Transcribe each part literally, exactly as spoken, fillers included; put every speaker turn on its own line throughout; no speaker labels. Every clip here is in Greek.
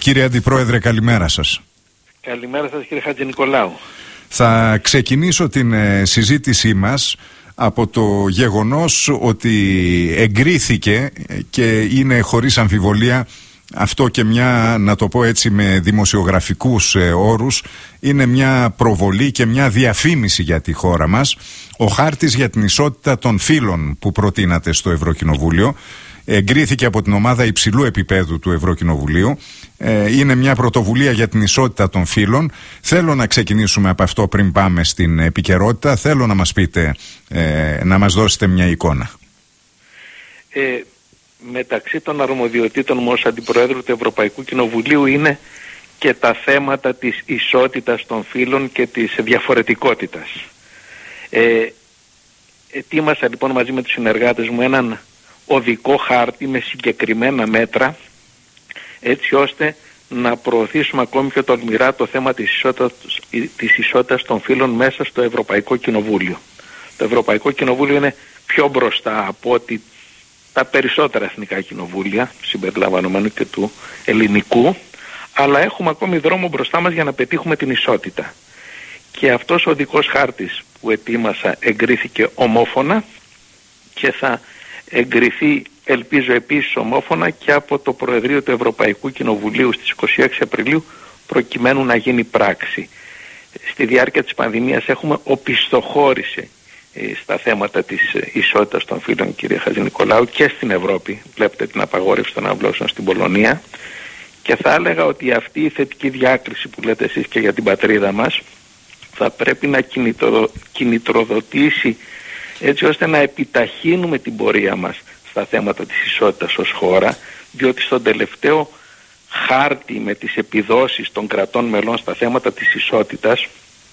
Κύριε Αντιπρόεδρε, καλημέρα σας.
Καλημέρα σας, κύριε Χατζηνικολάου.
Θα ξεκινήσω την ε, συζήτησή μας από το γεγονός ότι εγκρίθηκε και είναι χωρίς αμφιβολία αυτό, και μια, να το πω έτσι με δημοσιογραφικούς ε, όρους, είναι μια προβολή και μια διαφήμιση για τη χώρα μας, ο χάρτης για την ισότητα των φύλων που προτείνατε στο Ευρωκοινοβούλιο. Εγκρίθηκε από την ομάδα υψηλού επίπεδου του Ευρωκοινοβουλίου. Ε, είναι μια πρωτοβουλία για την ισότητα των φύλων. Θέλω να ξεκινήσουμε από αυτό πριν πάμε στην επικαιρότητα. Θέλω να μας πείτε, ε, να μας δώσετε μια εικόνα.
Ε, μεταξύ των αρμοδιοτήτων μου ως Αντιπροέδρου του Ευρωπαϊκού Κοινοβουλίου είναι και τα θέματα της ισότητας των φύλων και της διαφορετικότητας. Ε, ετοίμασα λοιπόν μαζί με τους συνεργάτες μου έναν οδικό χάρτη με συγκεκριμένα μέτρα, έτσι ώστε να προωθήσουμε ακόμη πιο τολμηρά το θέμα της ισότητας, της ισότητας των φύλων μέσα στο Ευρωπαϊκό Κοινοβούλιο. Το Ευρωπαϊκό Κοινοβούλιο είναι πιο μπροστά από ότι τα περισσότερα εθνικά κοινοβούλια, συμπεριλαμβανομένου και του ελληνικού, αλλά έχουμε ακόμη δρόμο μπροστά μας για να πετύχουμε την ισότητα. Και αυτός ο οδικός χάρτης που ετοίμασα εγκρίθηκε ομόφωνα και θα εγκριθεί, ελπίζω επίσης ομόφωνα, και από το Προεδρείο του Ευρωπαϊκού Κοινοβουλίου στις είκοσι έξι Απριλίου, προκειμένου να γίνει πράξη. Στη διάρκεια της πανδημίας έχουμε οπισθοχώρηση ε, στα θέματα της ισότητας των φύλων, κύριε Χατζηνικολάου, και στην Ευρώπη. Βλέπετε την απαγόρευση των αμβλώσεων στην Πολωνία, και θα έλεγα ότι αυτή η θετική διάκριση που λέτε εσείς και για την πατρίδα μας θα πρέπει να κινητρο, κινητροδοτήσει, έτσι ώστε να επιταχύνουμε την πορεία μας στα θέματα της ισότητας ως χώρα, διότι στον τελευταίο χάρτη με τις επιδόσεις των κρατών μελών στα θέματα της ισότητας,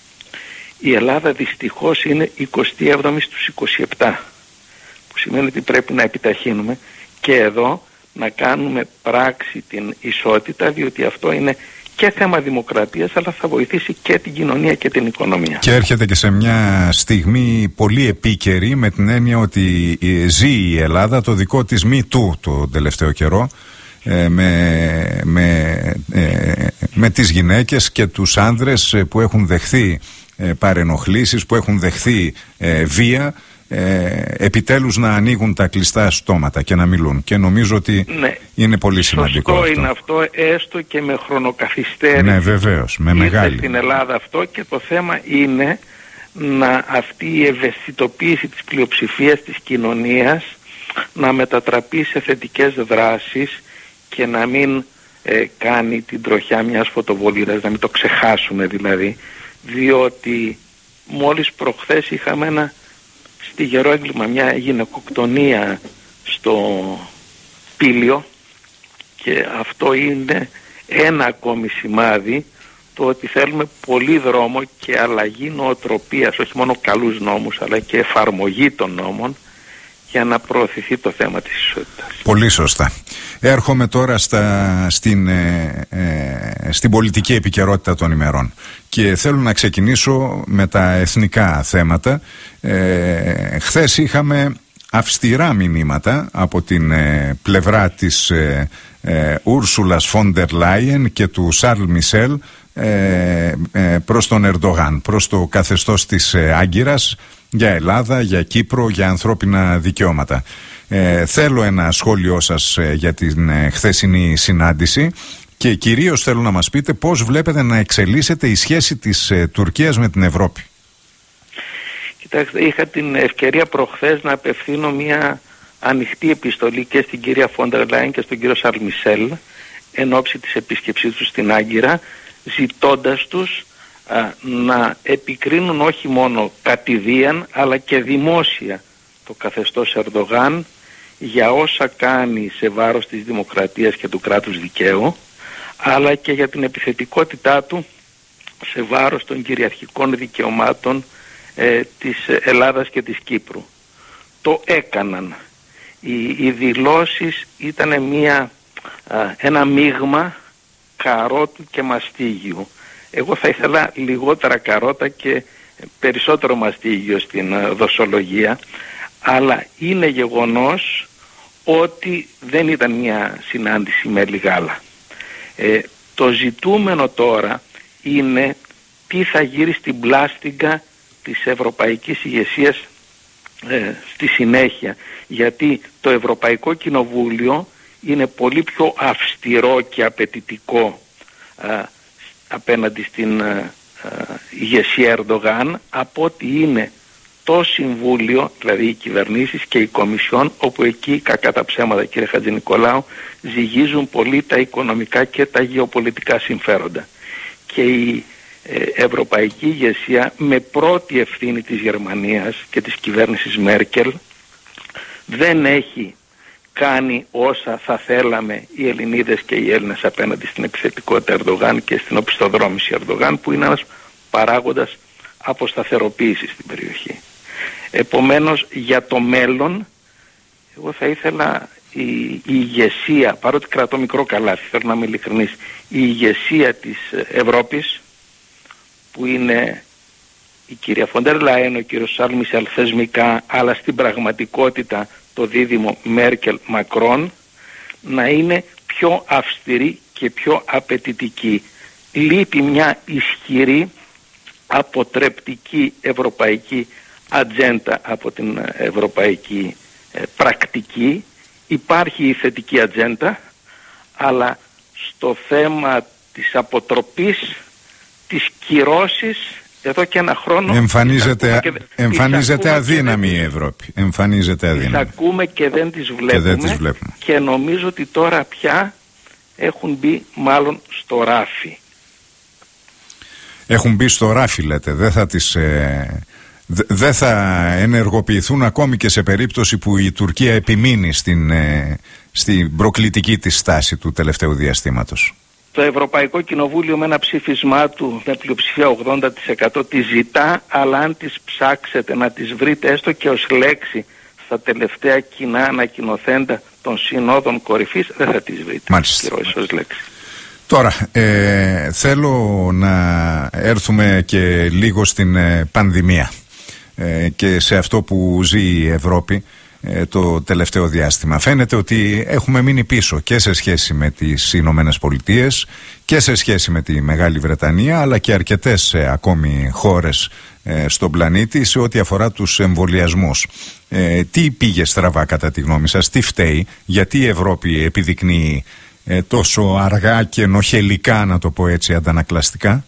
η Ελλάδα δυστυχώς είναι εικοστή έβδομη στους είκοσι επτά, που σημαίνει ότι πρέπει να επιταχύνουμε και εδώ να κάνουμε πράξη την ισότητα, διότι αυτό είναι και θέμα δημοκρατίας, αλλά θα βοηθήσει και την κοινωνία και την οικονομία. Και έρχεται και σε μια στιγμή πολύ επίκαιρη, με την έννοια ότι ζει η Ελλάδα το δικό της Me Too το τελευταίο καιρό, ε, με, με, ε, με τις γυναίκες και τους άνδρες που έχουν δεχθεί ε, παρενοχλήσεις, που έχουν δεχθεί ε, βία, Ε, επιτέλους να ανοίγουν τα κλειστά στόματα και να μιλούν, και νομίζω ότι ναι, είναι πολύ σημαντικό αυτό. Σωστό είναι αυτό, έστω και με χρονοκαθυστέρηση.
Ναι, βεβαίως, με μεγάλη.
Στην Ελλάδα αυτό, και το θέμα είναι να αυτή η ευαισθητοποίηση της πλειοψηφίας της κοινωνίας να μετατραπεί σε θετικές δράσεις και να μην ε, κάνει την τροχιά μιας φωτοβολίδας, να μην το ξεχάσουμε δηλαδή, διότι μόλις προχθές είχαμε ένα στιγερό έγκλημα, μια γυναικοκτονία στο Πήλιο, και αυτό είναι ένα ακόμη σημάδι το ότι θέλουμε πολύ δρόμο και αλλαγή νοοτροπίας, όχι μόνο καλούς νόμους αλλά και εφαρμογή των νόμων, για να προωθηθεί το θέμα της ισότητας.
Πολύ σωστά. Έρχομαι τώρα στα, στην, ε, ε, στην πολιτική επικαιρότητα των ημερών και θέλω να ξεκινήσω με τα εθνικά θέματα. Ε, χθες είχαμε αυστηρά μηνύματα από την ε, πλευρά της ε, ε, Ούρσουλας Φόντερ Λάιεν και του Σαρλ Μισελ ε, ε, προς τον Ερντογάν, προς το καθεστώς της ε, Άγκυρας, για Ελλάδα, για Κύπρο, για ανθρώπινα δικαιώματα. Ε, θέλω ένα σχόλιο σας ε, για την ε, χθεσινή συνάντηση, και κυρίως θέλω να μας πείτε πώς βλέπετε να εξελίσσεται η σχέση της ε, Τουρκίας με την Ευρώπη.
Κοιτάξτε, είχα την ευκαιρία προχθές να απευθύνω μια ανοιχτή επιστολή και στην κυρία Φόντερ Λάιεν και στον κύριο Σαρλ Μισελ εν ώψη της επίσκεψής τους στην Άγκυρα, ζητώντας τους α, να επικρίνουν όχι μόνο κατηδίαν αλλά και δημόσια το καθεστώς Ερντογάν για όσα κάνει σε βάρος της δημοκρατίας και του κράτους δικαίου, αλλά και για την επιθετικότητά του σε βάρος των κυριαρχικών δικαιωμάτων ε, της Ελλάδας και της Κύπρου. Το έκαναν. Οι, οι δηλώσεις ήταν μια, α, ένα μείγμα καρότου και μαστίγιου. Εγώ θα ήθελα λιγότερα καρότα και περισσότερο μαστίγιο στην α, δοσολογία, αλλά είναι γεγονός ότι δεν ήταν μια συνάντηση με λιγάλα. Ε, Το ζητούμενο τώρα είναι τι θα γύρει στην πλάστιγκα της ευρωπαϊκής ηγεσίας ε, στη συνέχεια, γιατί το Ευρωπαϊκό Κοινοβούλιο είναι πολύ πιο αυστηρό και απαιτητικό ε, απέναντι στην ε, ε, ηγεσία Ερντογάν από ότι είναι το Συμβούλιο, δηλαδή οι κυβερνήσεις και η Κομισιόν, όπου εκεί, κακά τα ψέματα κύριε Χατζηνικολάου, ζυγίζουν πολύ τα οικονομικά και τα γεωπολιτικά συμφέροντα. Και η ε, ευρωπαϊκή ηγεσία, με πρώτη ευθύνη της Γερμανίας και της κυβέρνησης Μέρκελ, δεν έχει κάνει όσα θα θέλαμε οι Ελληνίδες και οι Έλληνες απέναντι στην επιθετικότητα Ερντογάν και στην οπισθοδρόμηση Ερντογάν, που είναι ένας παράγοντας αποσταθεροποίησης στην περιοχή. Επομένως, για το μέλλον, εγώ θα ήθελα η, η ηγεσία, παρότι κρατώ μικρό καλάθι, θέλω να είμαι ειλικρινής, η ηγεσία της Ευρώπης, που είναι η κυρία Φοντερ Λάιεν, ο κύριος Σαρλ Μισελ θεσμικά, αλλά στην πραγματικότητα το δίδυμο Μέρκελ-Μακρόν, να είναι πιο αυστηρή και πιο απαιτητική. Λείπει μια ισχυρή αποτρεπτική ευρωπαϊκή ατζέντα από την ευρωπαϊκή ε, πρακτική. Υπάρχει η θετική ατζέντα, αλλά στο θέμα της αποτροπής, της κυρώσης, εδώ και ένα χρόνο
εμφανίζεται, και, εμφανίζεται αδύναμη
δεν,
η Ευρώπη. Εμφανίζεται αδύναμη.
Τις ακούμε και δεν τις βλέπουμε
και, δεν τις βλέπουμε.
Και νομίζω ότι τώρα πια έχουν μπει μάλλον στο ράφι.
Έχουν μπει στο ράφι, λέτε. Δεν θα τις... Ε... δεν θα ενεργοποιηθούν ακόμη και σε περίπτωση που η Τουρκία επιμείνει στην, ε, στην προκλητική της στάση του τελευταίου διαστήματος.
Το Ευρωπαϊκό Κοινοβούλιο με ένα ψήφισμά του με πλειοψηφία ογδόντα τοις εκατό τη ζητά, αλλά αν τις ψάξετε να τις βρείτε έστω και ως λέξη στα τελευταία κοινά ανακοινοθέντα των συνόδων κορυφής, δεν θα τις βρείτε.
Μάλιστα.
Ως λέξη.
Τώρα, ε, θέλω να έρθουμε και λίγο στην ε, πανδημία ε, και σε αυτό που ζει η Ευρώπη ε, το τελευταίο διάστημα. Φαίνεται ότι έχουμε μείνει πίσω και σε σχέση με τις Ηνωμένες Πολιτείες και σε σχέση με τη Μεγάλη Βρετανία, αλλά και αρκετές ε, ακόμη χώρες ε, στον πλανήτη σε ό,τι αφορά τους εμβολιασμούς. Ε, τι πήγε στραβά κατά τη γνώμη σας, τι φταίει, γιατί η Ευρώπη επιδεικνύει Ε, τόσο αργά και νοχελικά, να το πω έτσι αντανακλαστικά?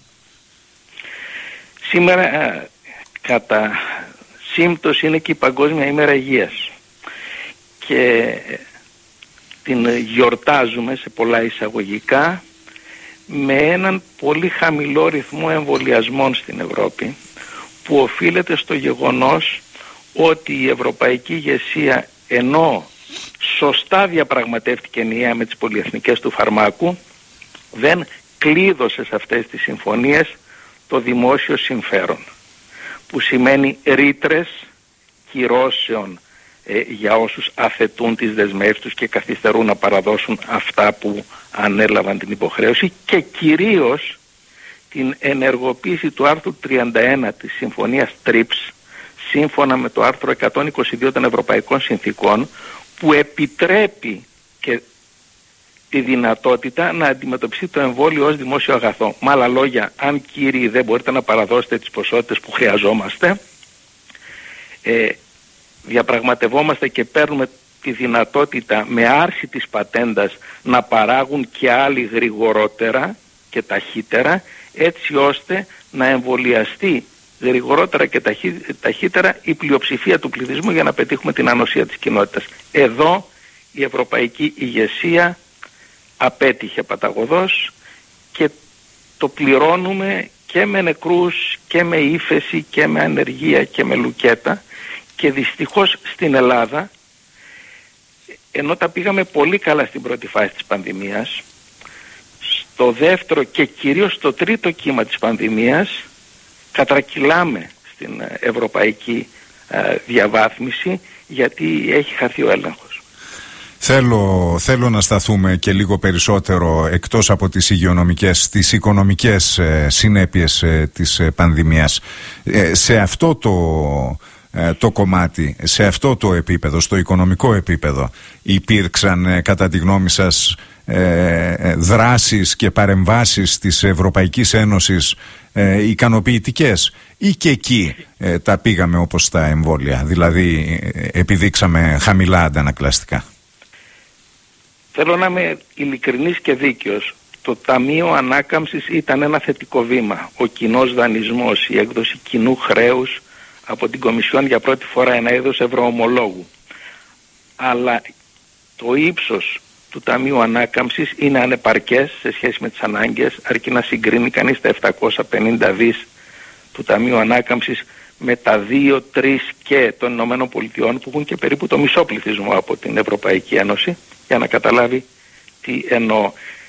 Σήμερα ε, κατά σύμπτωση είναι και η Παγκόσμια ημέρα υγείας και ε, την γιορτάζουμε σε πολλά εισαγωγικά με έναν πολύ χαμηλό ρυθμό εμβολιασμών στην Ευρώπη, που οφείλεται στο γεγονός ότι η ευρωπαϊκή ηγεσία, ενώ σωστά διαπραγματεύτηκε ενιαία με τις πολυεθνικές του φαρμάκου, δεν κλείδωσε σε αυτές τις συμφωνίες το δημόσιο συμφέρον, που σημαίνει ρήτρες κυρώσεων ε, για όσους αθετούν τις δεσμεύσεις τους και καθυστερούν να παραδώσουν αυτά που ανέλαβαν την υποχρέωση, και κυρίως την ενεργοποίηση του άρθρου τριάντα ένα της Συμφωνίας τρίπς, σύμφωνα με το άρθρο εκατόν είκοσι δύο των Ευρωπαϊκών Συνθήκων, που επιτρέπει και τη δυνατότητα να αντιμετωπιστεί το εμβόλιο ως δημόσιο αγαθό. Με άλλα λόγια, αν κύριοι δεν μπορείτε να παραδώσετε τις ποσότητες που χρειαζόμαστε, ε, διαπραγματευόμαστε και παίρνουμε τη δυνατότητα με άρση της πατέντας να παράγουν και άλλοι γρηγορότερα και ταχύτερα, έτσι ώστε να εμβολιαστεί γρηγορότερα και ταχύ, ταχύτερα η πλειοψηφία του πληθυσμού, για να πετύχουμε την ανοσία της κοινότητας. Εδώ η ευρωπαϊκή ηγεσία απέτυχε παταγωδώς και το πληρώνουμε και με νεκρούς και με ύφεση και με ανεργία και με λουκέτα, και δυστυχώς στην Ελλάδα, ενώ τα πήγαμε πολύ καλά στην πρώτη φάση της πανδημίας, στο δεύτερο και κυρίως στο τρίτο κύμα της πανδημίας κατρακυλάμε στην ευρωπαϊκή ε, διαβάθμιση, γιατί έχει χαθεί ο έλεγχος.
Θέλω, θέλω να σταθούμε και λίγο περισσότερο, εκτός από τις υγειονομικές, τις οικονομικές ε, συνέπειες ε, της ε, πανδημίας. Ε, σε αυτό το, ε, το κομμάτι, σε αυτό το επίπεδο, στο οικονομικό επίπεδο, υπήρξαν ε, κατά τη γνώμη σας ε, δράσεις και παρεμβάσεις της Ευρωπαϊκής Ένωσης ε, ικανοποιητικές, ή και εκεί ε, τα πήγαμε όπως τα εμβόλια, δηλαδή ε, επιδείξαμε χαμηλά αντανακλαστικά?
Θέλω να είμαι ειλικρινής και δίκαιος. Το Ταμείο Ανάκαμψης ήταν ένα θετικό βήμα. Ο κοινός δανεισμός, η έκδοση κοινού χρέους από την Κομισιόν, για πρώτη φορά ένα είδος ευρωομολόγου. Αλλά το ύψος του Ταμείου Ανάκαμψης είναι ανεπαρκές σε σχέση με τις ανάγκες, αρκεί να συγκρίνει κανείς τα επτακόσια πενήντα δις του Ταμείου Ανάκαμψης με τα δύο τρία και των Ηνωμένων Πολιτειών, που έχουν και περίπου το μισό πληθυσμό από την Ευρωπαϊκή Ένωση, για να καταλάβει τι εννοώ.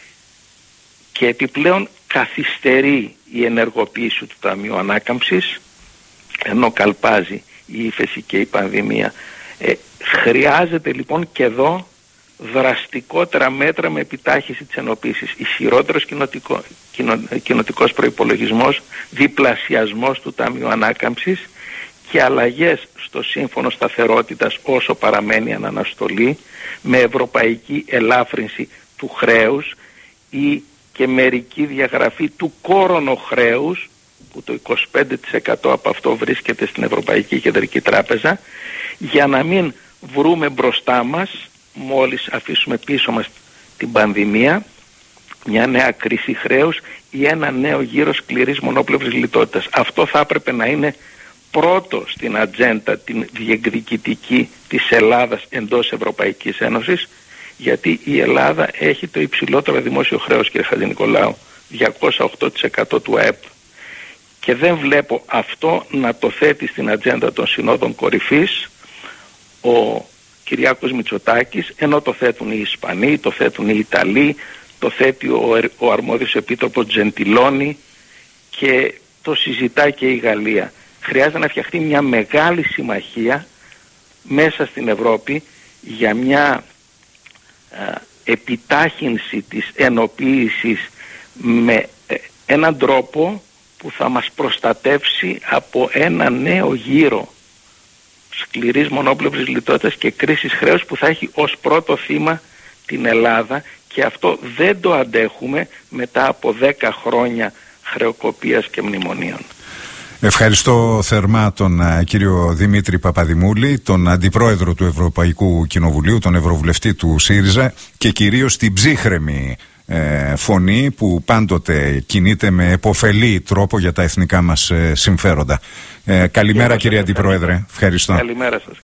Και επιπλέον καθυστερεί η ενεργοποίηση του Ταμείου Ανάκαμψης, ενώ καλπάζει η ύφεση και η πανδημία. Ε, χρειάζεται λοιπόν και εδώ δραστικότερα μέτρα με επιτάχυση της ενοποίησης. Ισχυρότερος κοινοτικό, κοινο, κοινοτικός προϋπολογισμός, διπλασιασμός του Ταμείου Ανάκαμψης και αλλαγές στο Σύμφωνο Σταθερότητας όσο παραμένει αναστολή, με ευρωπαϊκή ελάφρυνση του χρέους ή και μερική διαγραφή του κόρονο χρέους, που το είκοσι πέντε τοις εκατό από αυτό βρίσκεται στην Ευρωπαϊκή Κεντρική Τράπεζα, για να μην βρούμε μπροστά μας, μόλις αφήσουμε πίσω μας την πανδημία, μια νέα κρίση χρέους ή ένα νέο γύρο σκληρής μονόπλευρης λιτότητας. Αυτό θα έπρεπε να είναι πρώτο στην ατζέντα την διεκδικητική της Ελλάδας εντός Ευρωπαϊκής Ένωσης, γιατί η Ελλάδα έχει το υψηλότερο δημόσιο χρέος, κύριε Χατζηνικολάου, διακόσια οκτώ τοις εκατό του ΑΕΠ. Και δεν βλέπω αυτό να το θέτει στην ατζέντα των συνόδων κορυφής ο Κυριάκος Μητσοτάκης, ενώ το θέτουν οι Ισπανοί, το θέτουν οι Ιταλοί, το θέτει ο, ο αρμόδιος επίτροπος Τζεντιλόνι και το συζητά και η Γαλλία. Χρειάζεται να φτιαχτεί μια μεγάλη συμμαχία μέσα στην Ευρώπη για μια α, επιτάχυνση της ενοποίησης με ε, έναν τρόπο που θα μας προστατεύσει από ένα νέο γύρο σκληρής μονόπλευρης λιτότητας και κρίσης χρέους που θα έχει ως πρώτο θύμα την Ελλάδα, και αυτό δεν το αντέχουμε μετά από δέκα χρόνια χρεοκοπίας και μνημονίων.
Ευχαριστώ θερμά τον uh, κύριο Δημήτρη Παπαδημούλη, τον Αντιπρόεδρο του Ευρωπαϊκού Κοινοβουλίου, τον Ευρωβουλευτή του ΣΥΡΙΖΑ, και κυρίως την ψύχρεμη ε, φωνή που πάντοτε κινείται με επωφελή τρόπο για τα εθνικά μας ε, συμφέροντα. Ε, καλημέρα κύριε Αντιπρόεδρε. Ευχαριστώ.
Καλημέρα σας.